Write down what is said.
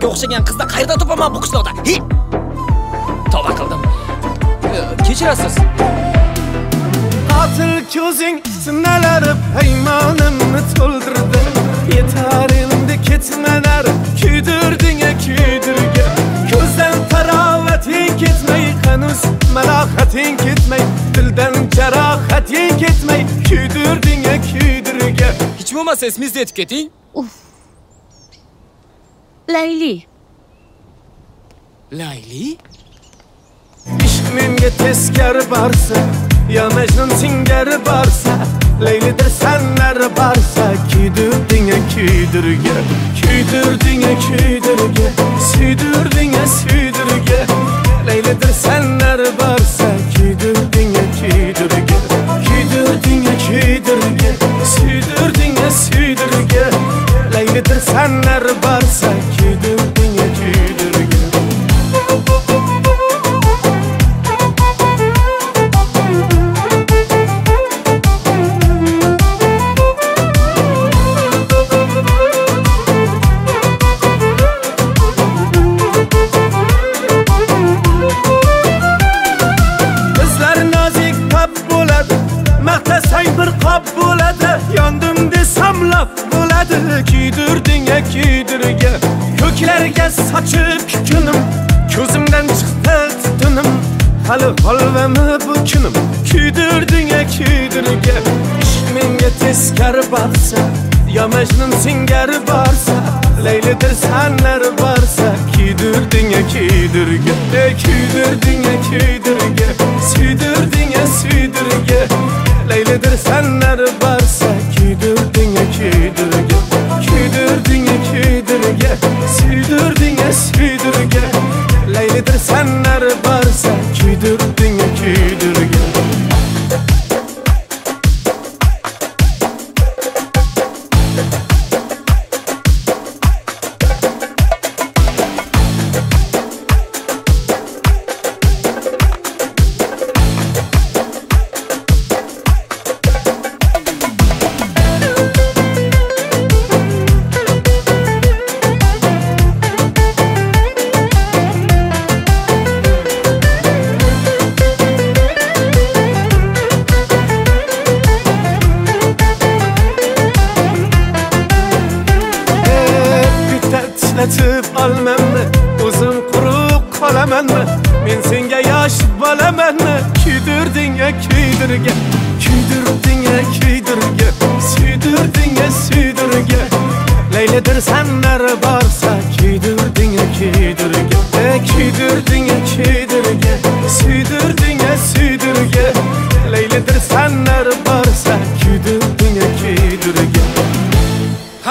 Leylaga o'xshagan qizni qayerdan topaman bu qishloqda? Tavba qildim. Kechirasiz. Qatil ko'zing sinalarib haymonimni to'ldirdi. Yetar endi ketmalar, kuydirding kuydirga. Ko'zdan tarovating ketmay, hanuz malohating ketmay, dildan jarohating ketmay, kuydirding kuydirga. Hech bo'lmasa ismingizni aytib keting. Layli. Layli? Ishq menga teskari borsa, ya Majnun singari borsa, Laylidir sanlari borsa, kuydirding kuydirga, kuydirding kuydirga, suydirding suydirga. Laylidir sanlari borsa, kuydirding kuydirga, kuydirding kuydirga, suydirding suydirga. Laylidir sanlari borsa, kuydirding kuydirga. Bir qop bo'ladi, yondim desam laf bo'ladi, kuydirding kuydirga. Ko'klarga sochib kunim, ko'zimdan chiqdi tutunim, hali holvami bu kunim, kuydirding kuydirga. Ishq menga teskari borsa, ya Majnun singari borsa, Laylidir sanlari borsa, kuydirding kuydirga, kuydirding kuydirga, suydirding suydirga. Laylidir sanlari borsa, kuydirding kuydirga, kuydirding kuydirga, suydirding suydirga. Laylidir sanlari borsa, kuydirding kuydirga. Titretib olmanmi, o'zim quruq qolamanmi? Men senga yosh bolamanmi? Kuydirding kuydirga, kuydirding